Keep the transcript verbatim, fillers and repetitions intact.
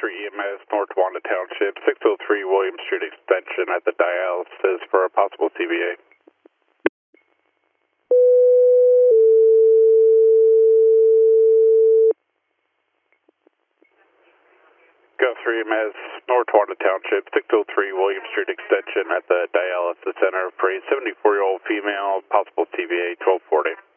three E M S, North Wanda Township, six oh three William Street Extension at the dialysis for a possible C V A. Go three E M S, North Wanda Township, six oh three William Street Extension at the dialysis center for a seventy-four-year-old female, possible C V A twelve forty.